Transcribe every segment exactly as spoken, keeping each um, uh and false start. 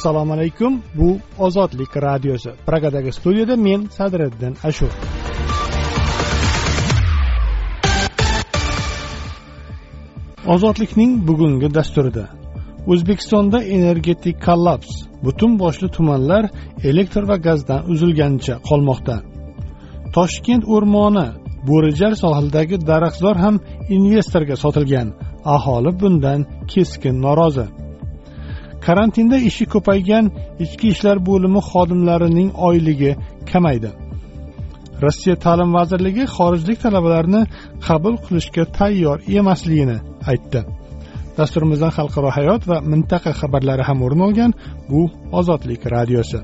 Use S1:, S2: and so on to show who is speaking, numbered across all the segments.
S1: Assalomu alaykum. Bu Ozodlik radiosi. Pragadagi studiyada men Sadriddin Ashur. Ozodlikning bugungi dasturida O'zbekistonda energetik kollaps, butun boshli tumanlar elektr va gazdan uzilganicha qolmoqda. Toshkent o'rmoni, Bo'rijar sohilidagi daraxtzor ham investorga sotilgan. Aholi bundan keskin norozi. Karantinda ishi ko'paygan ichki ishlar bo'limi xodimlarining oyligi kamaydi. Rossiya ta'lim vazirligi xorijlik talabalarni qabul qilishga tayyor emasligini aytdi. Dasturimizdan xalqaro hayot va mintaqa xabarlari ham o'rin olgan. Bu Ozodlik radiosi.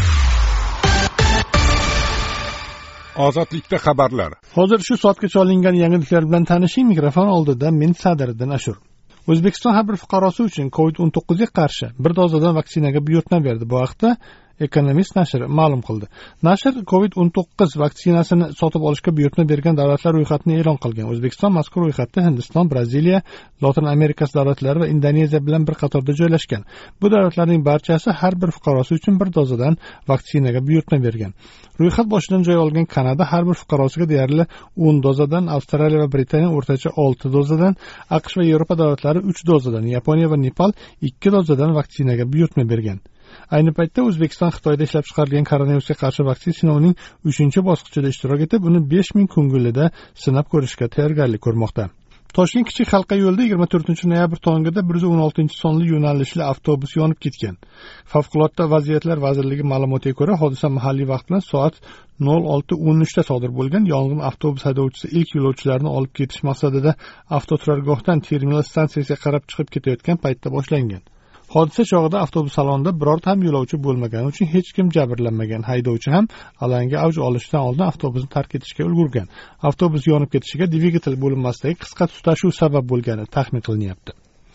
S2: Ozodlikda xabarlar.
S1: Hozir shu soatgacha olingan yangiliklar bilan tanishing. Mikrofon oldida men Sadriddin Ashur. O'zbekiston har bir fuqarosi uchun covid o'n to'qqiz ga qarshi bir dozadan vaksinaga buyurtma berdi. Bu haqda Economist nashri ma'lum qildi. Nashr covid o'n to'qqiz vaksinasini sotib olishga buyurtma bergan davlatlar ro'yxatini e'lon qilgan. O'zbekiston mazkur ro'yxatda Hindiston, Braziliya, Lotin Amerikasi davlatlari va Indoneziya bilan bir qatorda joylashgan. Bu davlatlarning barchasi har bir fuqarosi uchun bir dozadan vaksinaga buyurtma bergan. Ro'yxat boshidan joy olgan Kanada har bir fuqarosiga deyarli o'n dozadan, Avstraliya va Britaniya o'rtacha olti dozadan, AQSh va Yevropa davlatlari uch dozadan, Yaponiya va Nepal ikki dozadan vaksinaga buyurtma bergan. Ayni paytda O'zbekiston Xitoyda ishlab chiqarilgan koronavirusga qarshi vaksina sinovining uchinchi bosqichida ishtirok etib, uni besh ming ko'ngilida sinab ko'rishga tayyorgarlik ko'rmoqda. Toshkent kichik halqa yo'lida yigirma to'rtinchi noyabr tongida bir yuz o'n oltinchi sonli yo'nalishli avtobus yonib ketgan. Favqulodda vaziyatlar vazirligi ma'lumotiga ko'ra, hodisa mahalliy vaqt bilan soat nol olti o'n uch da sodir bo'lgan. Yong'in avtobus haydovchisi ilk yo'lovchilarni olib ketish maqsadida avtoturargohdan terminal stansiyasiga qarab chiqib ketayotgan paytda boshlangan. Hodisa chog'ida avtobus salonida birorta ham yo'lovchi bo'lmagani uchun hech kim jabrlanmagan. Haydovchi ham alanga avj olishidan oldin avtobusni tark etishga ulgurgan. Avtobus yonib ketishiga dvigatel bo'linmasidagi qisqa tutashuv sabab bo'lgani taxmin qilinyapti.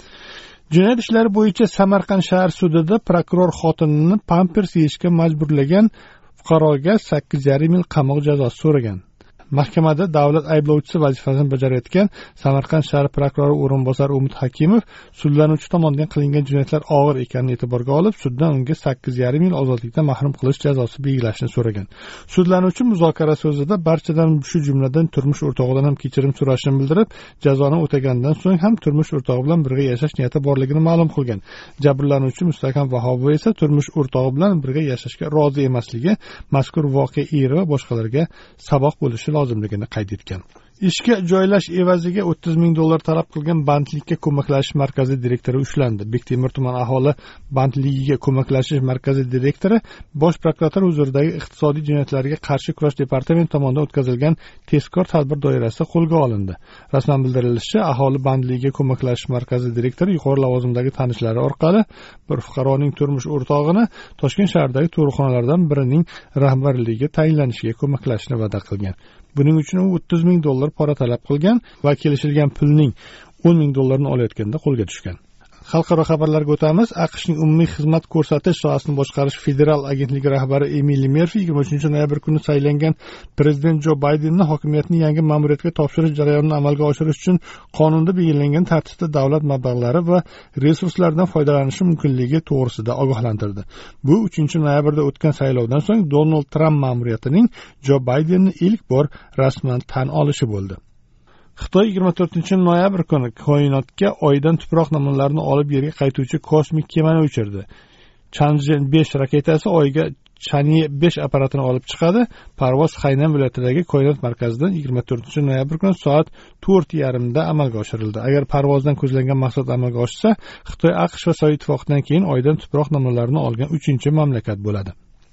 S1: Jinoyat ishlari bo'yicha Samarqand shahar sudida prokuror xotinini pampers yeyishga majburlagan fuqaroga sakkiz yarim yil qamoq jazosi so'ragan. Mahkamada davlat ayblovchisi vazifasini bajarayotgan Samarqand shahar prokurori o'rinbosari Umid Hakimov sudlanuvchi tomonidan qilingan jinoyatlar og'ir ekanini e'tiborga olib, suddan unga sakkiz yarim yil ozodlikdan mahrum qilish jazosi belgilashni so'ragan. Sudlanuvchi muzokara so'zida barchadan, shu jumladan turmush o'rtog'idan ham kechirim so'rashini bildirib, jazoni o'tagandan so'ng ham turmush o'rtog'i bilan birga yashash niyati borligini ma'lum qilgan. Jabrlanuvchi Mustahkam Vahobova esa turmush o'rtog'i bilan birga yashashga rozi emasligi mazkur voqea eri va boshqalarga saboq bo'lishi lozimligini qayd etgan. Ishga joylash evaziga o'ttiz ming dollar talab qilgan bandlikka ko'maklashish markazi direktori ushlandi. Bektemir tuman aholi bandligiga ko'maklashish markazi direktori Bosh prokuratura huzuridagi iqtisodiy jinoyatlarga qarshi kurash departamenti tomonidan o'tkazilgan tezkor tadbir doirasida qo'lga olindi. Rasman bildirilishicha, aholi bandligiga ko'maklashish markazi direktori yuqori lavozimdagi tanishlari orqali bir fuqaroning turmush o'rtog'ini Toshkent shahridagi tug'ruqxonalardan birining rahbarligiga tayinlanishiga ko'maklashishni va'da qilgan. Buning uchun u o'ttiz ming dollar pora talab qilgan va kelishilgan pulning o'n ming dollarini olayotganda qo'lga tushgan. Xalqaro xabarlarga o'tamiz. AQShning umumiy xizmat ko'rsatish sohasini boshqarish federal agentligi rahbari Emili Merfi yigirma uchinchi noyabr kuni saylangan prezident Jo Baydenni hokimiyatni yangi ma'muriyatga topshirish jarayonini amalga oshirish uchun qonunda belgilangan tartibda davlat mablag'lari va resurslaridan foydalanishi mumkinligi to'g'risida ogohlantirdi. Bu uchinchi noyabrda o'tgan saylovdan so'ng Donald Tramp ma'muriyatining Jo Baydenni ilk bor rasman tan olishi bo'ldi. Xitoy yigirma to'rtinchi noyabr kuni koinotga oydan tuproq namunalarini olib yerga qaytuvchi kosmik kemani uchirdi. Chang'e besh raketasi oyga Chang'e besh apparatini olib chiqadi. Parvoz Haynan viloyatidagi koinot markazidan yigirma to'rtinchi noyabr kuni soat to'rt yarim da amalga oshirildi. Agar parvozdan ko'zlangan maqsad amalga oshsa, Xitoy AQSh va Sovet ittifoqidan keyin oydan tuproq namunalarini olgan uchinchi mamlakat bo'ladi.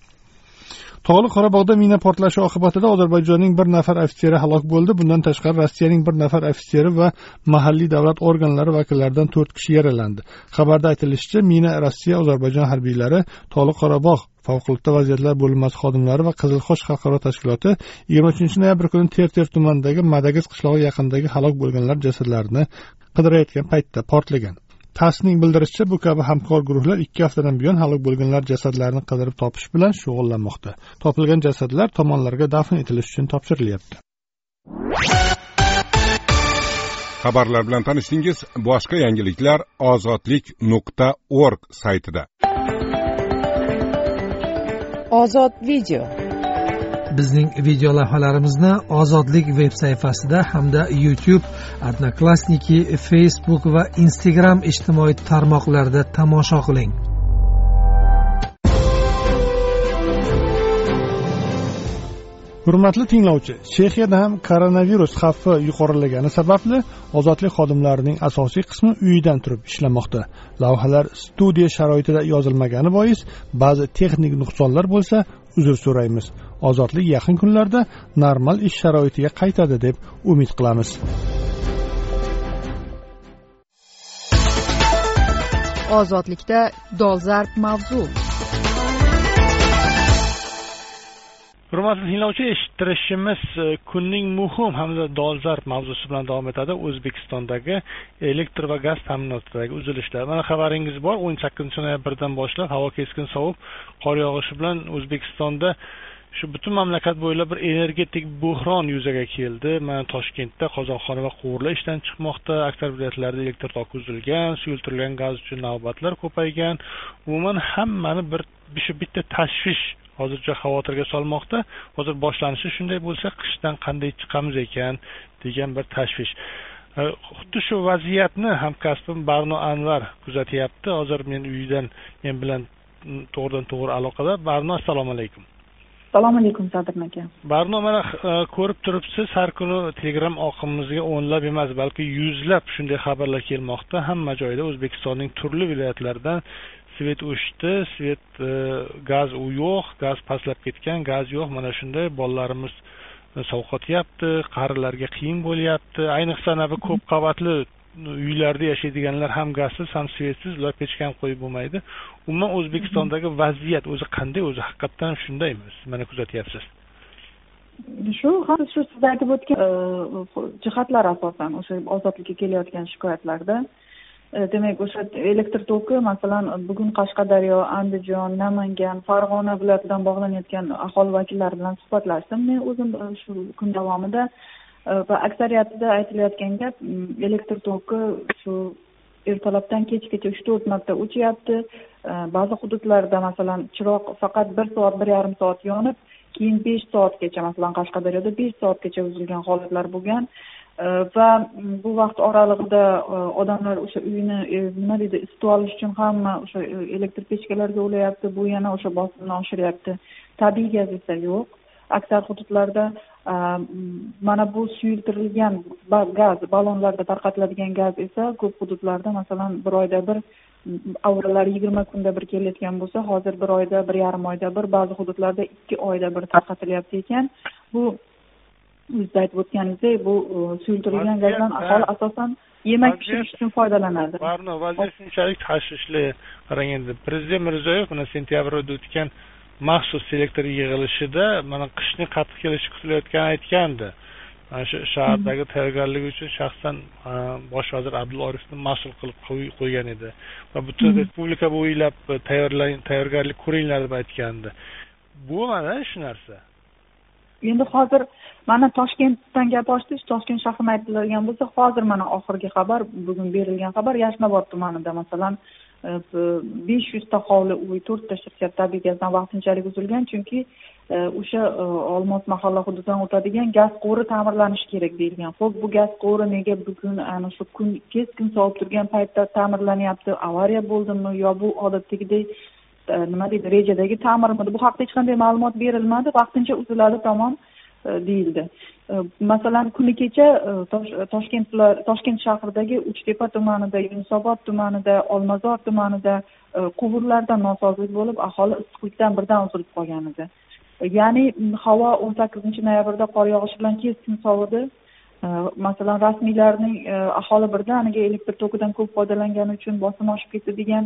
S1: Tog'li Qorabog'da mina portlashi oqibatida Ozarbayjonning bir nafar ofitseri halok bo'ldi. Bundan tashqari Rossiyaning bir nafar ofitseri va mahalliy davlat organlari vakillaridan to'rt kishi yaralandi. Xabarda aytilishicha, mina Rossiya Ozarbayjon harbiylari Tog'li Qorabog' favqulodda vaziyatlar bo'linmasi xodimlari va Qizilxo'sh xalqaro tashkiloti yigirma uchinchi noyabr kuni Terter tumanidagi Madagiz qishlog'i yaqinidagi halok bo'lganlar jasadlarini qidirayotgan paytda portlagan. TASSning bildirishicha, bu kabi hamkor guruhlar ikki haftadan buyon halok bo'lganlar jasadlarini qidirib topish bilan shug'ullanmoqda. Topilgan jasadlar tomonlarga dafn etilishi uchun topshirilyapti.
S2: Xabarlar bilan tanishdingiz. Boshqa yangiliklar ozodlik nuqta org saytida.
S3: Ozod video.
S4: Bizning video lavhalarimizni Ozodlik veb sayfasida hamda YouTube, Odnoklassniki, Facebook va Instagram ijtimoiy tarmoqlarida tomosha qiling.
S1: Hurmatli tinglovchi, Chexiyada ham koronavirus xavfi yuqorilagani sababli ozodlik xodimlarining asosiy qismi uyidan turib ishlamoqda. Lavhalar studiya sharoitida yozilmagani bois ba'zi texnik nuqsonlar bo'lsa, uzr so'raymiz. Ozodlik yaqin kunlarda normal ish sharoitiga qaytadi deb umid qilamiz.
S3: Ozodlikda dolzarb mavzu.
S1: Hurmatli tinglovchi, eshittirishimiz kunning muhim hamda dolzarb mavzusi bilan davom etadi. O'zbekistondagi elektr va gaz ta'minotidagi uzilishlar. Mana xabaringiz bor, o'n sakkizinchi noyabrdan boshlab havo keskin sovib, qor yog'ishi bilan O'zbekistonda shu butun mamlakat bo'ylab bir energetik buhron yuzaga keldi. Mana Toshkentda qozonxona va quvurlar ishdan chiqmoqda, aksar viloyatlarda elektr toki uzilgan, suyultirilgan gaz uchun navbatlar ko'paygan. Umuman hammani bir shu bitta tashvish hozircha xavotirga solmoqda. Hozir boshlanishi shunday bo'lsa, qishdan qanday chiqamiz ekan degan bir tashvish. Xuddi shu vaziyatni hamkasbim Barno Anvar kuzatyapti. Hozir men uydan men bilan to'g'ridan to'g'ri aloqada. Barno, assalomu alaykum.
S5: Assalomu alaykum Sadir aka.
S1: Barno, mana ko'rib turibsiz, har kuni Telegram oqimimizga o'nlab emas, balki yuzlab shunday xabarlar kelmoqda. Hamma joyda O'zbekistonning turli viloyatlaridan svet o'chdi, svet gaz u yo'q, gaz pastlab ketgan, gaz yo'q. Mana shunday bolalarimiz sovqotyapti, qarilarga qiyin bo'lyapti. Ayniqsa bu ko'p qavatli uylarda yashaydiganlar ham gazsiz, ham svetsiz, ular pechka ham qo'yib bo'lmaydi. Umuman O'zbekistondagi vaziyat o'zi qanday? O'zi haqiqatan shundaymi? Siz mana kuzatyapsiz.
S5: Shu hozir shu siz aytib o'tgan jihatlar asosan o'sha ozodlikka kelayotgan shikoyatlarda, demak o'sha elektr toki, masalan, bugun Qashqadaryo, Andijon, Namangan, Farg'ona viloyatidan bog'lanayotgan aholi vakillari bilan suhbatlashdim. Men o'zim shu kun davomida va aksariyatida aytilayotgan gap, elektr toki shu ertalabdan kechgacha uch to'rt marta o'chyapti. Ba'zi hududlarda masalan chiroq faqat bir soat, bir yarim soat yonib, keyin besh soatgacha, masalan Qashqadaryoda besh soatgacha uzilgan holatlar bo'lgan. Va bu vaqt oralig'ida odamlar o'sha uyini nima deydi, isitib olish uchun hamma o'sha elektr pechkalarga ulayapti. Bu yana o'sha bosimni oshiryapti. Tabiiy gaz esa yo'q. Aksar hududlarda mana bu suyultirilgan gaz, ballonlarda tarqatiladigan gaz esa ko'p hududlarda masalan bir oyda bir, avvallar yigirma kunda bir kelayotgan bo'lsa, hozir bir oyda, bir yarim oyda bir, ba'zi hududlarda ikki oyda bir tarqatilyapti ekan. Bu siz aytib o'tganingizdek, bu suyultirilgan gazdan aholi asosan yemak pishirish uchun foydalanadi.
S1: Barno, vaziyat shunchalik tashvishli. Qarang endi, Prezident Mirziyoyev mana sentyabrda o'tgan maxsus elektr yig'ilishida mana qishning qattiq kelishi kutilayotganini aytgandi. Mana shu shahardagi tayyorgarlik uchun shaxsan bosh vazir Abdulla Orifni mas'ul qilib qo'ygan edi va butun respublika bo'ylab tayyorgarlik ko'ringlar deb aytgandi. Bu mana shu narsa.
S5: Endi hozir mana Toshkentdan gap ochdingiz, Toshkent shahrini aytiladigan bo'lsa, hozir mana oxirgi xabar, bugun berilgan xabar, Yashnobod tumanida masalan besh yuz ta hovli uy, to'rt ta shirkat tabiiy gazdan vaqtinchalik uzilgan, chunki o'sha Olmos mahalla hududidan o'tadigan gaz quvuri ta'mirlanishi kerak deyilgan. Xo'p, bu gaz quvuri nega bugun ana shu kun keskin sovib turgan paytda ta'mirlanyapti? Avariya bo'ldimi yo bu odatdagidek nima deydi, rejadagi ta'mirmidi? Bu haqda hech qanday ma'lumot berilmadi. Vaqtincha uziladi, tamom deyildi. Masalan, kuni kecha Toshkent Toshkent shahridagi Uchtepa tumanida, Yunusobod tumanida, Olmazor tumanida quvurlarda nosozlik bo'lib, aholi issiqlikdan birdan uzilib qolgan edi. Ya'ni havo o'n sakkizinchi noyabrda qor yog'ishi bilan keskin sovidi. Masalan, rasmiylarning aholi birdaniga elektr tokidan ko'p foydalangani uchun bosim oshib ketdi degan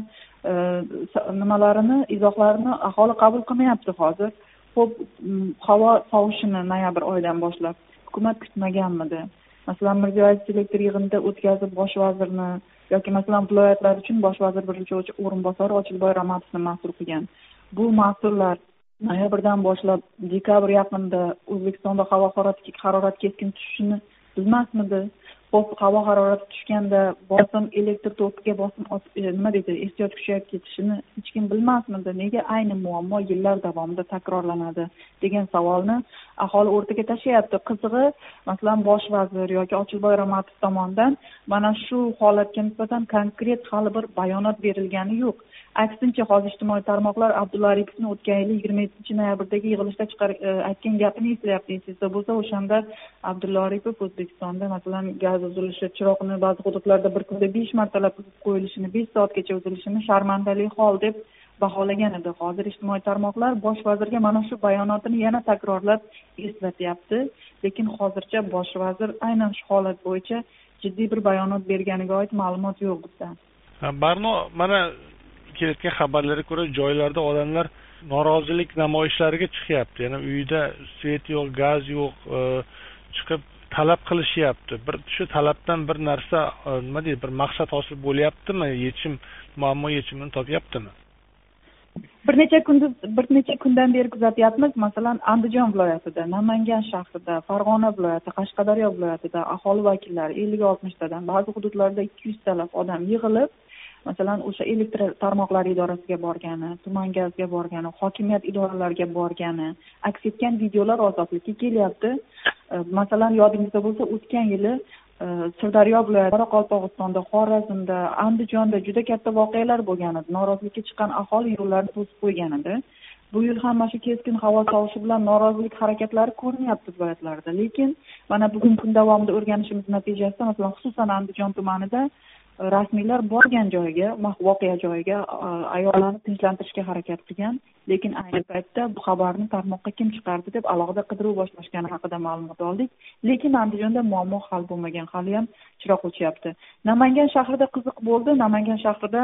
S5: nimalarini, izohlarini aholi qabul qilmayapti hozir. Xo'p, havo sovishini noyabr oyidan boshlab hukumat kutmaganmidi? Masalan, Mirziyoyev elektr yig'inida o'tkazib bosh vazirni yoki masalan viloyatlar uchun bosh vazir birinchi o'rinbosari Ochilboy Ramatovni mas'ul qilgan. Bu mas'ullar noyabrdan boshlab dekabr yaqinida O'zbekistonda havo harorati keskin tushishini bilmasmidi? Xo'p, havo harorati tushganda bosim elektr tokiga bosim nima deydi, ehtiyoj kuchayib ketishini hech kim bilmasmidi? Nega ayni muammo yillar davomida takrorlanadi degan savolni aholi o'rtaga tashlayapti. Qizig'i, masalan, bosh vazir yoki Ochilboy Ramatov tomonidan mana shu holatga nisbatan konkret hali bir bayonot berilgani yo'q. Aksincha, hozir ijtimoiy tarmoqlar Abdulla Aripovning o'tgan yil yigirma yettinchi noyabrdagi yig'ilishda chiqar aytgan gapini eslayapti. Esingizda bo'lsa, o'shanda Abdulla Aripov O'zbekistonda masalan gaz uzilishi, chiroqni ba'zi hududlarda bir kunda besh martalab uzib qo'yilishini, besh soatgacha uzilishini sharmandali hol deb baholagan edi. Hozir ijtimoiy tarmoqlar bosh vazirga mana shu bayonotini yana takrorlab eslatyapti, lekin hozircha bosh vazir aynan shu holat bo'yicha jiddiy bir bayonot berganiga oid ma'lumot yo'q bizda.
S6: Barno, mana kelayotgan xabarlarga ko'ra joylarda odamlar norozilik namoyishlariga chiqyapti. Ya'ni uyda svet yo'q, gaz yo'q, chiqib talab qilishyapti. Bir shu talabdan bir narsa, nima deydi, bir maqsad hosil bo'lyaptimi? Yechim, muammo yechimini topyaptimi?
S5: Bir necha kunduz bir necha kundan beri kuzatyapmiz. Masalan, Andijon viloyatida, Namangan shahrida, Farg'ona viloyati, Qashqadaryo viloyatida aholi vakillari ellik oltmish tadan, ba'zi hududlarda ikki yuz talab odam yig'ilib, masalan, o'sha elektr tarmoqlari idorasiga borgani, tuman gazga borgani, hokimiyat idoralariga borgani aks etgan videolar ozodlikka kelyapti. Masalan, yodingizda bo'lsa, o'tgan yili Sirdaryo viloyati, Qoraqalpog'istonda, Xorazmda, Andijonda juda katta voqealar bo'lgan edi. Norozilikka chiqqan aholi yo'llarni to'sib qo'ygan edi. Bu yil ham mana shu keskin havo sovishi bilan norozilik harakatlari ko'rinyapti viloyatlarda. Lekin mana bugun kun davomida o'rganishimiz natijasida, masalan, xususan Andijon tumanida rasmiylar borgan joyga, voqea joyiga ayollarni tinchlantirishga harakat qilgan, lekin ayni paytda bu xabarni tarmoqqa kim chiqardi deb alohida qidiruv boshlashgani haqida ma'lumot oldik. Lekin Andijonda muammo hal bo'lmagan, hali ham chiroq o'chyapti. Namangan shahrida qiziq bo'ldi. Namangan shahrida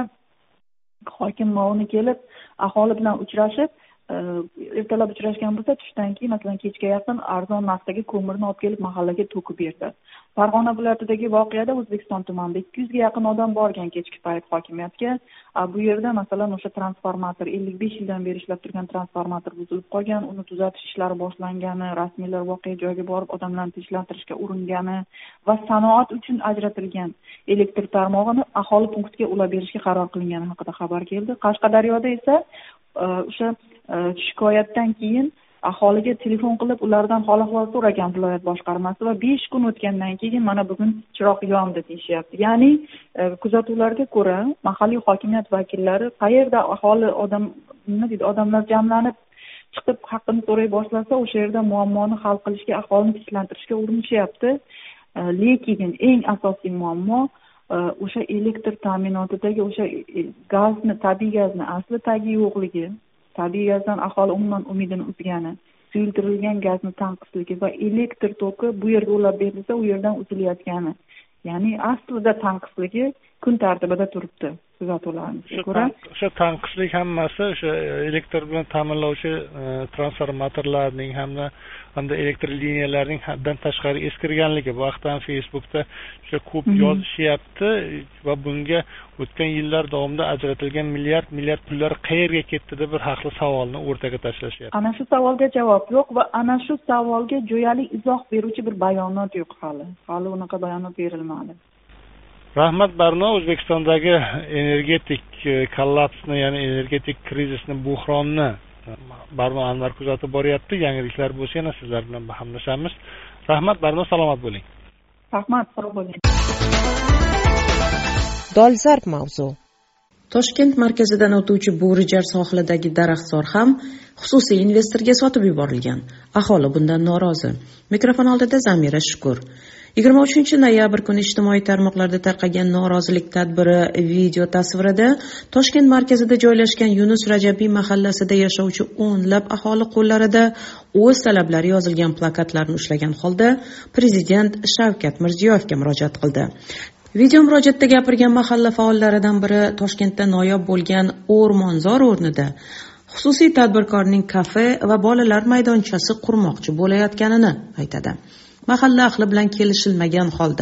S5: hokim muavini kelib aholi bilan uchrashib, ertalab uchrashgan bo'lsa, tushdan keyin, masalan, kechga yaqin arzon narxdagi ko'mirni olib kelib mahallaga to'kib berdi. Farg'ona viloyatidagi voqeada O'zbekiston tumanida ikki yuzga yaqin odam borgan kechki payt hokimiyatga. Bu yerda masalan o'sha transformator, ellik besh yildan beri ishlab turgan transformator buzilib qolgan, uni tuzatish ishlari boshlangani, rasmiylar voqea joyiga borib odamlarni tinchlantirishga uringani va sanoat uchun ajratilgan elektr tarmog'ini aholi punktiga ulab berishga qaror qilingani haqida xabar keldi. Qashqadaryoda esa o'sha shikoyatdan keyin aholiga telefon qilib ulardan hol ahvol so'ragan viloyat boshqarmasi va besh kun o'tgandan keyin mana bugun chiroq yondi deyishyapti. Ya'ni kuzatuvlarga ko'ra mahalliy hokimiyat vakillari qayerda aholi odam nima deydi, odamlar jamlanib chiqib haqqini so'ray boshlasa, o'sha yerda muammoni hal qilishga, aholini tinchlantirishga urinishyapti. Lekin eng asosiy muammo o'sha elektr ta'minotidagi o'sha gazni, tabiiy gazni asli tagi yo'qligi, tabiiy gazdan aholi umuman umidini uzgani, suyultirilgan gazni tanqisligi va elektr toki bu yerga ulab berilsa, u yerdan uzilayotgani. Ya'ni aslida tanqisligi kun tartibida turibdi kuzatuvlarimizga ko'ra.
S6: O'sha tanqislik hammasi o'sha elektr bilan ta'minlovchi transformatorlarning hamda hamda elektr liniyalarining haddan tashqari eskirganligi. Bu haqda Facebookda juda ko'p yozishyapti va bunga o'tgan yillar davomida ajratilgan milliard milliard pullar qayerga ketdi deb bir haqli savolni o'rtaga tashlashyapti.
S5: Ana shu savolga javob yo'q va ana shu savolga jo'yali izoh beruvchi bir bayonot yo'q hali. Hali unaqa bayonot berilmadi.
S6: Rahmat Barno, O'zbekistondagi energetik kollapsni, ya'ni energetik krizisni, buhronni Barno Anvar kuzatib boryapti. Yangiliklar bo'lsa yana sizlar bilan bahslashamiz. Rahmat Barno, salomat bo'ling.
S5: Rahmat, sog' bo'ling.
S3: Dolzarb mavzu.
S7: Toshkent markazidan o'tuvchi Bo'rijar sohilidagi daraxtzor ham xususiy investorga sotib yuborilgan. Aholi bundan norozi. Mikrofon oldida Zamira Shukur. yigirma uchinchi noyabr kuni ijtimoiy tarmoqlarda tarqagan norozilik tadbiri video tasvirida Toshkent markazida joylashgan Yunus Rajabiy mahallasida yashovchi o'nlab aholi qo'llarida o'z talablari yozilgan plakatlarni ushlagan holda prezident Shavkat Mirziyoyevga murojaat qildi. Video murojaatda gapirgan mahalla faollaridan biri Toshkentda noyob bo'lgan o'rmonzor o'rnida xususiy tadbirkorning kafe va bolalar maydonchasi qurmoqchi bo'layotganini aytadi. Mahalla ahli bilan kelishilmagan holda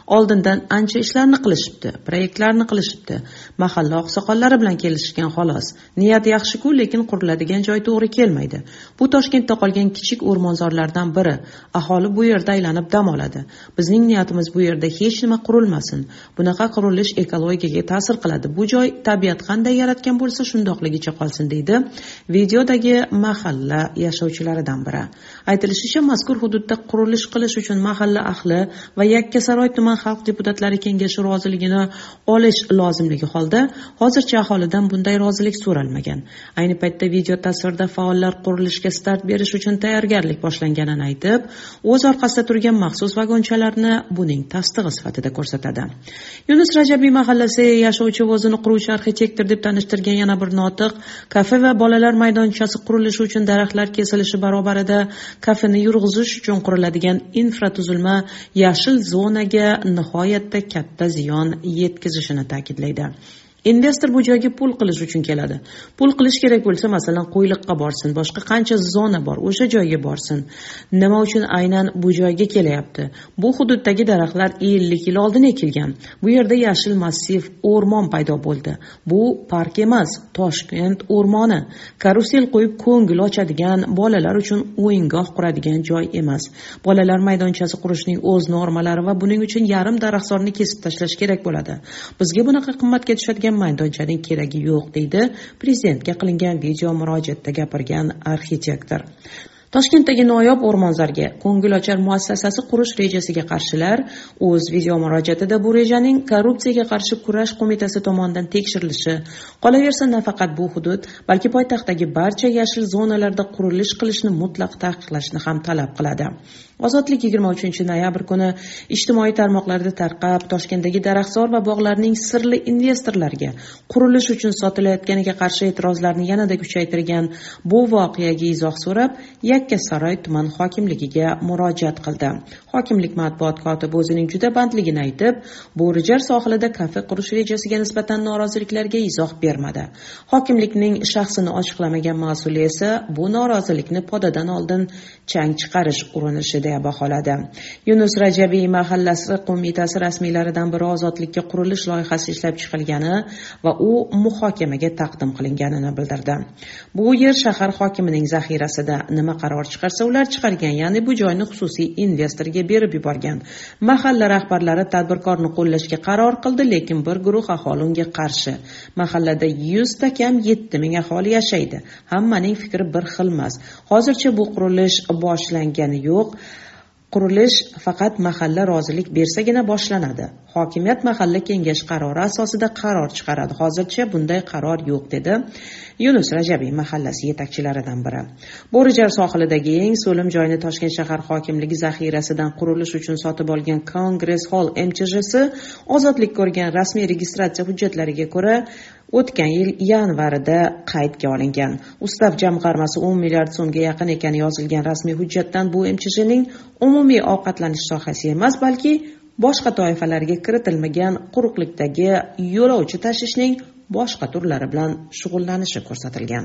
S7: oldindan ancha ishlarni qilishibdi, proyektlarni qilishibdi. Mahalla oqsoqollari bilan kelishgan xolos. Niyat yaxshi-ku, lekin quriladigan joy to'g'ri kelmaydi. Bu Toshkentda qolgan kichik o'rmonzorlardan biri. Aholi bu yerda aylanib dam oladi. Bizning niyatimiz bu yerda hech nima qurilmasin. Bunaqa qurilish ekologiyaga ta'sir qiladi. Bu joy tabiat qanday yaratgan bo'lsa, shundoqligicha qolsin, deydi videodagi mahalla yashovchilaridan biri. Aytilishicha, mazkur hududda qurilish qilish uchun mahalla ahli va Yakkasaroy tuman xalq deputatlari kengashi roziligini olish lozimligi holda hozircha aholidan bunday rozilik so'ralmagan. Ayni paytda video tasvirda faollar qurilishga start berish uchun tayyorgarlik boshlanganini aytib, o'z orqasida turgan maxsus vagonchalarni buning tasdig'i sifatida ko'rsatadi. Yunus Rajabiy mahallasi yashovchi o'zini quruvchi arxitektor deb tanishtirgan yana bir notiq kafe va bolalar maydonchasi qurilishi uchun daraxtlar kesilishi barobarida kafeni yurg'izish uchun quriladigan infratuzilma yashil zonaga nihoyatda katta ziyon yetkazishini ta'kidlaydi. Investor bu joyga pul qilish uchun keladi. Pul qilish kerak bo'lsa, masalan, Qo'yliqqa borsin, boshqa qancha zona bor, o'sha joyga borsin. Nima uchun aynan bu joyga kelyapti? Bu hududdagi daraxtlar ellik yil oldin ekilgan. Bu yerda yashil massiv o'rmon paydo bo'ldi. Bu park emas, Toshkent o'rmoni. Karusel qo'yib ko'ngil ochadigan, bolalar uchun o'yingoh quradigan joy emas. Bolalar maydonchasi qurishning o'z normalari va buning uchun yarim daraxtzorni kesib tashlash kerak bo'ladi. Bizga bunaqa qimmatga tushadigan maydonchaning keragi yo'q, deydi prezidentga qilingan video murojaatda gapirgan arxitektor. Toshkentdagi noyob o'rmonzorga ko'ngilochar muassasasi qurish rejasiga qarshilar o'z video murojaatida bu rejaning korrupsiyaga qarshi kurash qo'mitasi tomonidan tekshirilishi, qolaversa nafaqat bu hudud, balki poytaxtdagi barcha yashil zonalarda qurilish qilishni mutlaq taqiqlashni ham talab qiladi. Ozodlik yigirma uchinchi noyabr kuni ijtimoiy tarmoqlarda tarqab, Toshkentdagi daraxtzor va bog'larning sirli investorlarga qurilish uchun sotilayotganiga qarshi e'tirozlarni yanada kuchaytirgan bu voqeaga izoh so'rab, Yakkasaroy tuman hokimligiga murojaat qildi. Hokimlik matbuot kotibi o'zining juda bandligini aytib, Bo'rijar sohilida kafe qurish rejasiga nisbatan noroziliklarga izoh bermadi. Hokimlikning shaxsini ochiqlamagan mas'uli esa bu norozilikni podadan oldin chang chiqarish urinishi deb baholadi. Yunus Rajabiy mahallasi qo'mitasi rasmiylaridan biri ozodlikka qurilish loyihasi ishlab chiqilgani va u muhokamaga taqdim qilinganini bildirdi. Bu yer shahar hokimining zaxirasida, nima qaror chiqarsa ular chiqargan, ya'ni bu joyni xususiy investorga berib yuborgan. Mahalla rahbarlari tadbirkorni qo'llashga qaror qildi, lekin bir guruh aholi unga qarshi. Mahallada yuz ta kam yetti ming aholi yashaydi. Hammaning fikri bir xil emas. Hozircha bu qurilish boshlangani yo'q. Qurilish faqat mahalla rozilik bersagina boshlanadi. Hokimiyat mahalla kengash qarori asosida qaror chiqaradi. Hozircha bunday qaror yo'q, dedi Yunus Rajabiy mahallasi yetakchilaridan biri. Bo'rijar sohilidagi eng so'lim joyni Toshkent shahar hokimligi zaxirasidan qurilish uchun sotib olgan Kongress Hall M Ch Jsi ozodlik ko'rgan rasmiy registratsiya hujjatlariga ko'ra o'tgan yil yanvarida qaydga olingan. Ustav jamg'armasi o'n milliard so'mga yaqin ekani yozilgan rasmiy hujjatdan bu M Ch Jning umumiy ovqatlanish sohasi emas, balki boshqa toifalarga kiritilmagan quruqlikdagi yo'lovchi tashishning boshqa turlari bilan shug'ullanishi ko'rsatilgan.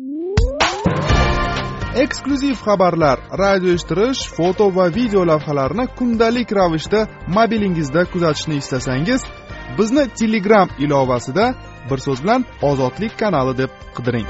S2: Eksklyuziv xabarlar, radio eshittirish, foto va video lavhalarni kundalik ravishda mobilingizda kuzatishni istasangiz, bizni Telegram ilovasida bir so'z bilan Ozodlik kanali deb qidiring.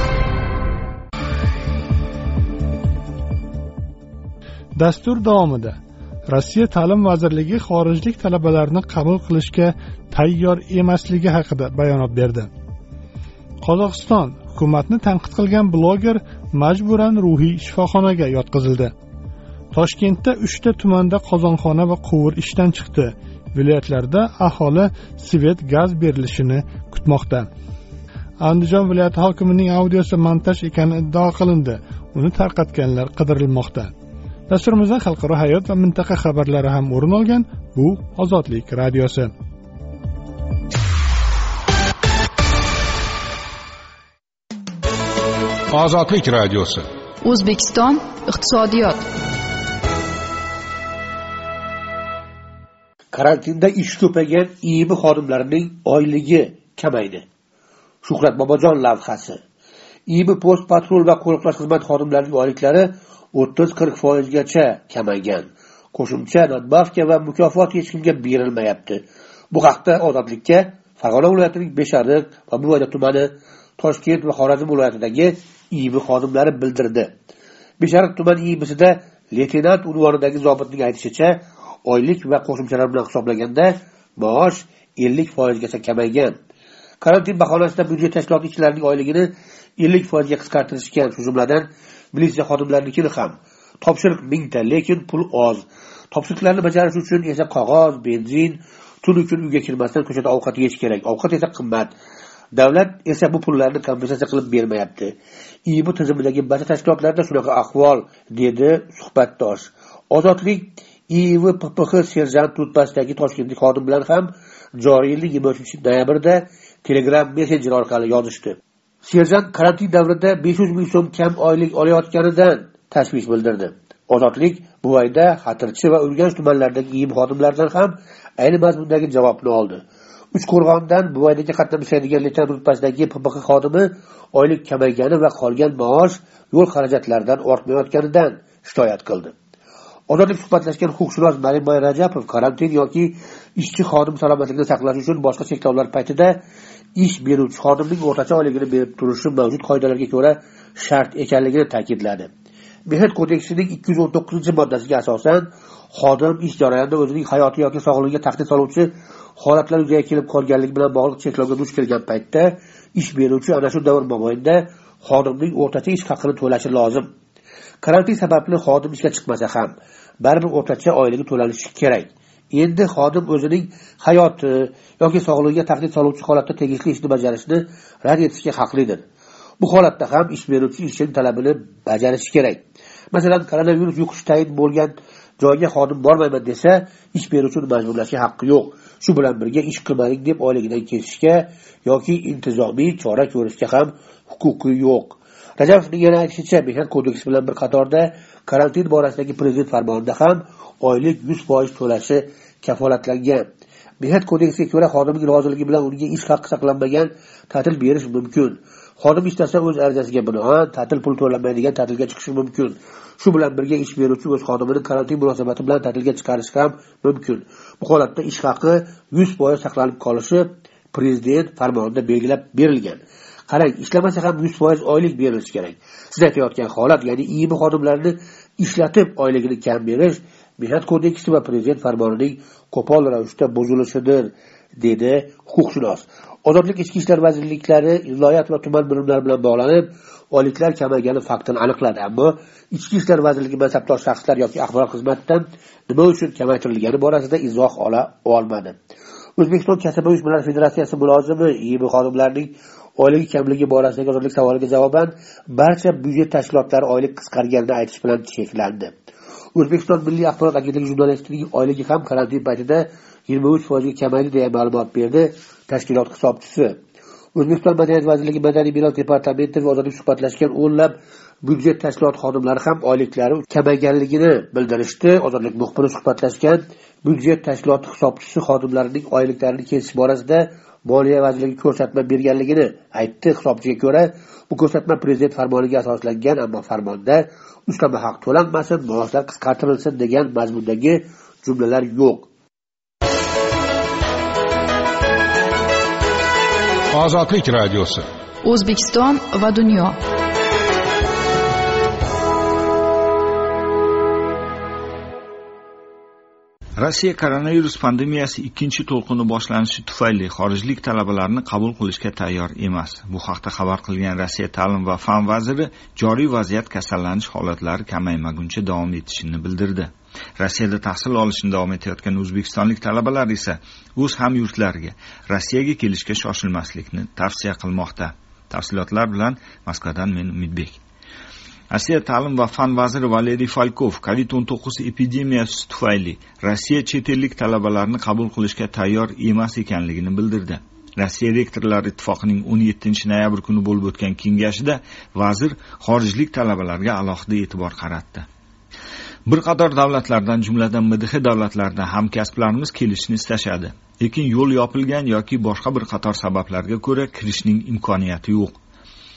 S1: Dastur davomida Rossiya Ta'lim vazirligi xorijlik talabalarni qabul qilishga tayyor emasligi haqida bayonot berdi. Qozog'iston hukumatni tanqid qilgan bloger majburan ruhiy shifoxonaga yotqizildi. Toshkentda uchta tumanda qozonxona va quvur ishdan chiqdi. Viloyatlarda aholi svet gaz berilishini kutmoqda. Andijon viloyati hokimining audiosi montaj ekani iddao qilindi. Uni tarqatganlar qidirilmoqda. Dasturimizda xalqaro hayot va mintaqa xabarlari ham o'rin olgan. Bu Ozodlik radiosi.
S2: Ozodlik radiosi.
S3: O'zbekiston iqtisodiyot.
S8: Karantinda ish ko'paygan I I B xodimlarining oyligi kamaydi. Shuhrat Bobojon lavhasi. I I B post patrul va qo'riqlash xizmat xodimlarining oyliklari o'ttiz qirq foiz gacha kamaygan. qo'shimcha nadbavka va mukofot hech kimga berilmayapti. Bu haqda Ozodlikka Farg'ona viloyatining Beshariq va Buvayda tumani, Toshkent va Xorazm viloyatidagi I I B xodimlari bildirdi. Beshariq tuman I I B'sida leytenant unvonidagi zobitning aytishicha, oylik va qo'shimchalar bilan hisoblaganda maosh ellik foiz gacha kamaygan. Karantin bahonasida byudjet tashkiloti ishchilarining oyligini ellik foiz ga qisqartirishgan, shu jumladan militsiya xodimlarinikini ham. Topshiriq mingta, lekin pul oz. Topshiriqlarni bajarish uchun esa qog'oz, benzin, tun uchun uyga kirmasdan ko'chada ovqat yeyish kerak. Ovqat esa qimmat. Davlat esa bu pullarni kompensatsiya qilib bermayapti. I I B tizimidagi barcha tashkilotlarda shunaqa ahvol, dedi suhbatdosh. Ozodlik I I B P P X serjant rutbasidagi toshkentlik xodim bilan ham joriy yilning yigirma uchinchi noyabrida Telegram messenjer orqali yozishdi. Serjant karantin davrida besh yuz ming so'm kam oylik olayotganidan tashvish bildirdi. Ozodlik Buvayda, Xatirchi va Urganch tumanlaridagi I I B xodimlaridan ham ayni mazmundagi javobni oldi. Uchqo'rg'ondan Buvaydaga qatnashadigan leytenant rutbasidagi P P X xodimi oylik kamaygani va qolgan maosh yo'l xarajatlaridan ortmayotganidan shikoyat qildi. Ozodlik suhbatlashgan huquqshunos Marimboy Rajapov karantin yoki ishchi xodim salomatligini saqlash uchun boshqa cheklovlar paytida ish beruvchi xodimning o'rtacha oyligini berib turishi mavjud qoidalarga ko'ra shart ekanligini ta'kidladi. Mehnat kodeksining ikki yuz o'n to'qqizinchi moddasiga asosan xodim ish jarayonida o'zining hayoti yoki sog'lig'iga tahdid soluvchi holatlar yuzaga kelib qolganligi bilan bog'liq cheklovga duch kelgan paytda ish beruvchi ana shu davr mobaynida xodimning o'rtacha ish haqini to'lashi lozim. Karantin sababli xodim ishga chiqmasa ham baribir o'rtacha oyligi to'lanishi kerak. Endi xodim o'zining hayoti yoki sog'lig'iga tahdid soluvchi holatda tegishli ishni bajarishni rad etishga haqlidir. Bu holatda ham ish beruvchi ishchining talabini bajarishi kerak. Masalan, koronavirus yuqish tayin bo'lgan joyga xodim bormayman desa, ish beruvchini majburlashga haqqi yo'q. Shu bilan birga ish qilmading deb oyligidan kesishga yoki intizomiy chora ko'rishga ham huquqi yo'q. Rajabovning yana aytishicha, Mehnat kodeksi bilan bir qatorda karantin borasidagi prezident farmonida ham oylik yuz foiz to'lashi kafolatlangan. Mehnat kodeksiga ko'ra xodimning roziligi bilan unga ish haqqi saqlanmagan ta'til berish mumkin. Xodim istasa o'z arizasiga binoan ta'til pul to'lanmaydigan ta'tilga chiqishi mumkin. Shu bilan birga ish beruvchi o'z xodimini karantin munosabati bilan ta'tilga chiqarishi ham mumkin. Bu holatda ish haqqi yuz foiz saqlanib qolishi prezident farmonida belgilab berilgan. Qarang, ishlamasa ham yuz foiz oylik berilishi kerak. Siz aytayotgan holat, ya'ni I I B xodimlarini ishlatib oyligini kam berish Mehnat kodeksi va prezident farmonining qo'pol ravishda buzilishidir, dedi huquqshunos. Ozodlik ichki ishlar vazirliklari viloyat va tuman birimlari bilan bog'lanib, oyliklar kamaygani faktini aniqladi, ammo ichki ishlar vazirligi mansabdor shaxslar yoki axborot xizmatidan nima uchun kamaytirilgani borasida izoh ola olmadi. O'zbekiston Kasaba uyushmalari federatsiyasi mulozimi I I B xodimlarining oyligi kamligi borasidagi ozodlik savoliga javoban barcha byudjet tashkilotlari oylik qisqarganini aytish bilan cheklandi. O'zbekiston Milliy axborot agentligi jurnalistining oyligi ham karantin paytida yigirma uch foiz ga kamaydi deya ma'lumot berdi tashkilot hisobchisi. O'zbekiston Madaniyat vazirligi Madaniy meros departamenti va ozodlik suhbatlashgan o'nlab byudjet tashkilot xodimlari ham oyliklari kamayganligini bildirishdi. Ozodlik muxbiri suhbatlashgan byudjet tashkiloti hisobchisi xodimlarining oyliklarini kesish borasida Moliya vazirligi ko'rsatma berganligini aytdi. Hisobchiga ko'ra, bu ko'rsatma prezident farmoniga asoslangan, ammo farmonda ustama haq to'lanmasin, maoshlar qisqartirilsin degan mazmundagi jumlalar yo'q.
S9: Ozodlik radiosi.
S3: O'zbekiston va dunyo.
S9: Rossiya koronavirus pandemiyasi ikkinchi to'lqini boshlanishi tufayli xorijlik talabalarni qabul qilishga tayyor emas. Bu haqda xabar qilgan Rossiya ta'lim va fan vaziri joriy vaziyat kasallanish holatlari kamaymaguncha davom etishini bildirdi. Rossiyada tahsil olishni davom etayotgan o'zbekistonlik talabalar esa o'z hamyurtlariga Rossiyaga kelishga shoshilmaslikni tavsiya qilmoqda. Tafsilotlar bilan Moskvadan men Umidbek. Rossiya ta'lim va fan vaziri Valeriy Falkov kovid o'n to'qqiz epidemiyasi tufayli Rossiya chet ellik talabalarni qabul qilishga tayyor emas ekanligini bildirdi. Rossiya rektorlar ittifoqining o'n yettinchi noyabr kuni bo'lib o'tgan kengashida vazir xorijlik talabalarga alohida e'tibor qaratdi. Bir qator davlatlardan, jumladan M D H davlatlardan hamkasblarimiz kelishni istashadi. Lekin yo'l yopilgan yoki boshqa bir qator sabablarga ko'ra kirishning imkoniyati yo'q.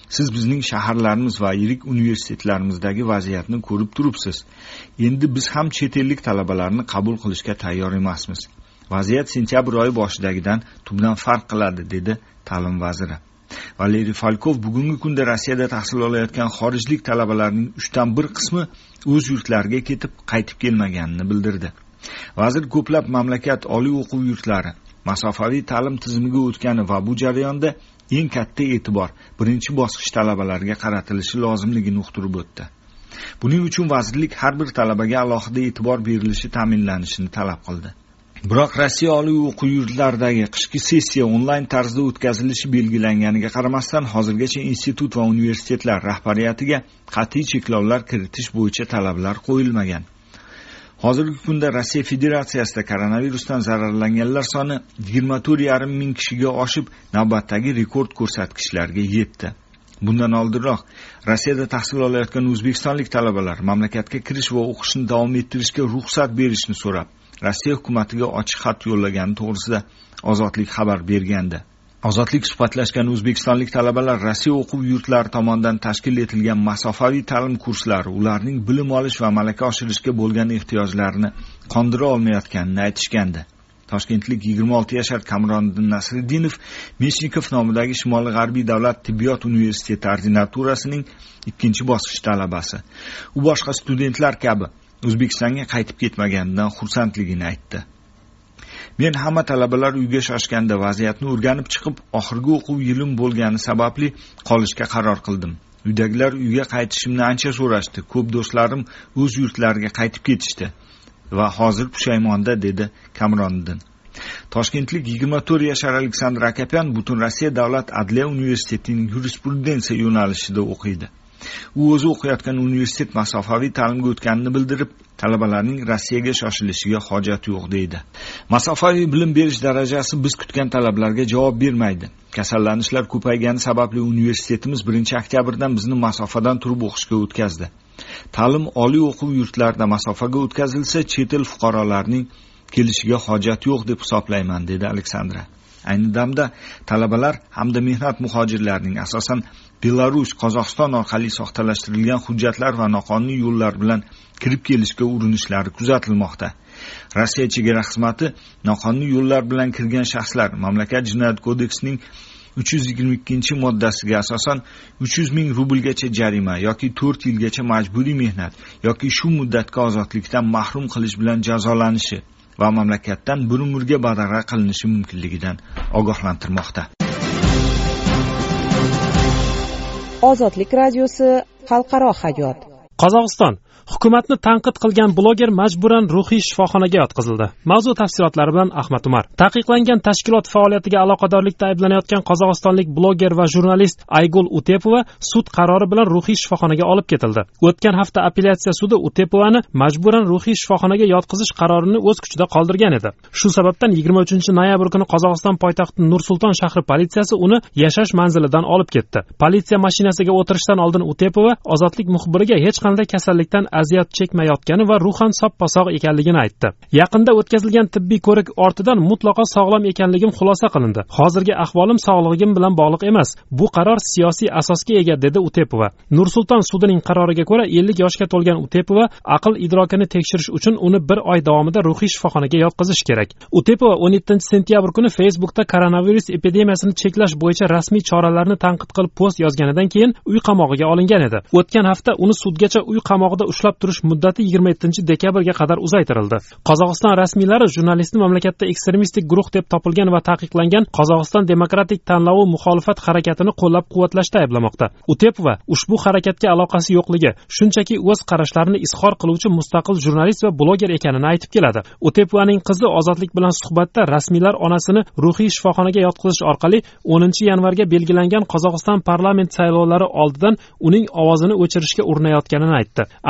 S9: Siz bizning shaharlarimiz va yirik universitetlarimizdagi vaziyatni ko'rib turibsiz. Endi biz ham chet ellik talabalarni qabul qilishga tayyor emasmiz. Vaziyat sentyabr oyi boshidagidan tubdan farq qiladi, dedi ta'lim vaziri. Valeriy Falkov bugungi kunda Rossiyada tahsil olayotgan xorijlik talabalarning uchdan bir qismi o'z yurtlariga ketib, qaytib kelmaganini bildirdi. Vazir ko'plab mamlakat oliy o'quv yurtlari masofaviy ta'lim tizimiga o'tgani va bu jarayonda eng katta e'tibor birinchi bosqich talabalarga qaratilishi lozimligini uqtirib o'tdi. Buning uchun vazirlik har bir talabaga alohida e'tibor berilishi ta'minlanishini talab qildi. Biroq Rossiya oliy o'quv yurtlaridagi qishki sessiya onlayn tarzda o'tkazilishi belgilanganiga qaramasdan hozirgacha institut va universitetlar rahbariyatiga qat'iy cheklovlar kiritish bo'yicha talablar qo'yilmagan. Hozirgi kunda Rossiya Federatsiyasida koronavirusdan zararlanganlar soni yigirma to'rt yarim ming kishiga oshib, navbatdagi rekord ko'rsatkichlarga yetdi. Bundan oldinroq Rossiyada tahsil olayotgan o'zbekistonlik talabalar mamlakatga kirish va o'qishni davom ettirishga ruxsat berishni so'rab, Rossiya hukumatiga ochiq xat yo'llagani to'g'risida Ozodlik xabar bergandi. Ozodlik suhbatlashgan o'zbekistonlik talabalar Rossiya o'quv yurtlari tomonidan tashkil etilgan masofaviy ta'lim kurslari ularning bilim olish va malaka oshirishga bo'lgan ehtiyojlarini qondira olmayotganini aytishgandi. Toshkentlik yigirma olti yashar Kamroddin Nasriddinov Meshnikov nomidagi Shimoliy G'arbiy davlat tibbiyot universiteti ordinaturasining ikkinchi bosqich talabasi. U boshqa studentlar kabi O'zbekistonga qaytib ketmaganidan xursandligini aytdi. Men hamma talabalar uyga shoshganda vaziyatni o'rganib chiqib, oxirgi o'quv yilim bo'lgani sababli qolishga qaror qildim. Uydagilar uyga qaytishimni ancha so'rashdi. Ko'p do'stlarim o'z yurtlariga qaytib ketishdi va hozir pushaymonda, dedi Kamroddin. Toshkentlik yigirma to'rt yashar Aleksandr Akopyan Butun Rossiya davlat adliya universitetining yurisprudensiya yo'nalishida o'qiydi. U o'zi o'qiyotgan universitet masofaviy ta'limga o'tganini bildirib, talabalarning Rossiyaga shoshilishiga hojat yo'q deydi. Masofaviy bilim berish darajasi biz kutgan talablarga javob bermaydi. Kasallanishlar ko'paygani sababli universitetimiz birinchi oktyabrdan bizni masofadan turib o'qishga o'tkazdi. Ta'lim oliy o'quv yurtlarida masofaga o'tkazilsa, chet el fuqarolarining kelishiga hojat yo'q deb hisoblayman, dedi Aleksandra. Ayni damda talabalar hamda mehnat muhojirlarining asosan Belarus, Qozog'iston orqali soxtalashtirilgan hujjatlar va noqonuniy yo'llar bilan kirib kelishga urinishlari kuzatilmoqda. Rossiya chegara xizmati noqonuniy yo'llar bilan kirgan shaxslar mamlakat jinoyat kodeksining uch yuz yigirma ikkinchi moddasiga asosan uch yuz ming rublgacha jarima yoki to'rt yilgacha majburiy mehnat yoki shu muddatga ozodlikdan mahrum qilish bilan jazolanishi va mamlakatdan bir umrga badarg'a qilinishi mumkinligidan ogohlantirmoqda.
S7: Ozodlik radiosi xalqaro hayot.
S10: Qozog'iston hukumatni tanqid qilgan bloger majburan ruhiy shifoxonaga yotqizildi. Mavzu tafsilotlari bilan Ahmad Umar. Taqiqlangan tashkilot faoliyatiga aloqadorlikda ayblanayotgan qozog'istonlik bloger va jurnalist Aygul Utepova sud qarori bilan ruhiy shifoxonaga olib ketildi. O'tgan hafta apellyatsiya sudi Utepovani majburan ruhiy shifoxonaga yotqizish qarorini o'z kuchida qoldirgan edi. Shu sababdan yigirma uchinchi noyabr kuni Qozog'iston poytaxti Nur-Sulton shahri politsiyasi uni yashash manzilidan olib ketdi. Politsiya mashinasiga o'tirishdan oldin Utepova Ozodlik muxbiriga hech qanday kasallikdan aziyat chekmayotgani va ruhan sop-sog' ekanligini aytdi. Yaqinda o'tkazilgan tibbiy ko'rik ortidan mutlaqo sog'lom ekanligim xulosa qilindi. Hozirgi ahvolim sog'lig'im bilan bog'liq emas. Bu qaror siyosiy asosga ega, dedi Utepova. Nur-Sulton sudining qaroriga ko'ra ellik yoshga to'lgan Utepova aql idrokini tekshirish uchun uni bir oy davomida ruhiy shifoxonaga yotqizish kerak. Utepova o'n yettinchi sentyabr kuni Facebookda koronavirus epidemiyasini cheklash bo'yicha rasmiy choralarni tanqid qilib post yozganidan keyin uy qamog'iga olingan edi. O'tgan hafta uni sudgacha uy qamog'ida ushlab turish muddati yigirma yettinchi dekabrga qadar uzaytirildi. Qozog'iston rasmiylari jurnalistni mamlakatda ekstremistik guruh deb topilgan va taqiqlangan Qozog'iston demokratik tanlovi muxolifat harakatini qo'llab-quvvatlashda ayblamoqda. Utepova ushbu harakatga aloqasi yo'qligi, shunchaki o'z qarashlarini izhor qiluvchi mustaqil jurnalist va bloger ekanini aytib keladi. Utepovaning qizi Ozodlik bilan suhbatda rasmiylar onasini ruhiy shifoxonaga yotqizish orqali o'ninchi yanvarga belgilangan Qozog'iston parlament saylovlari oldidan uning ovozini o'chirishga urinayotganini aytdi.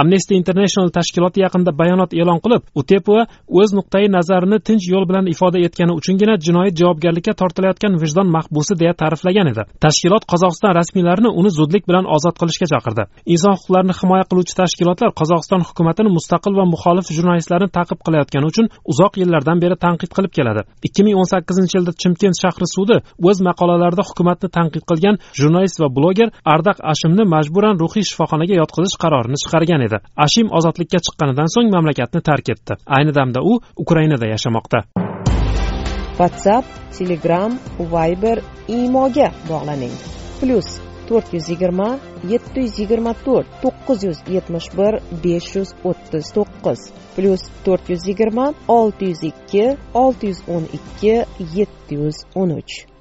S10: Amnesty International tashkiloti yaqinda bayonot e'lon qilib, Utepova o'z nuqtai nazarini tinch yo'l bilan ifoda etgani uchungina jinoyat javobgarlikka tortilayotgan vijdon mahbusi deya ta'riflagan edi. Tashkilot Qozog'iston rasmiylarini uni zudlik bilan ozod qilishga chaqirdi. Inson huquqlarini himoya qiluvchi tashkilotlar Qozog'iston hukumatini mustaqil va muxolif jurnalistlarni ta'qib qilayotgani uchun uzoq yillardan beri tanqid qilib keladi. ikki ming o'n sakkizinchi yilda Chimkent shahri sudi o'z maqolalarida hukumatni tanqid qilgan jurnalist va bloger Ardaq Ashimni majburan ruhiy shifoxonaga yotqizish qarorini chiqargan edi. Ashim ozodlikka chiqqanidan so'ng mamlakatni tark etdi. Ayni damda u Ukrainada yashamoqda.
S11: WhatsApp, Telegram, Viber, Imoga bog'laning. Plus to'rt yuz yigirma yetti yuz yigirma to'rt to'qqiz yuz yetmish bir besh yuz o'ttiz to'qqiz plus to'rt yuz yigirma olti yuz ikki olti yuz o'n ikki yetti yuz o'n uch.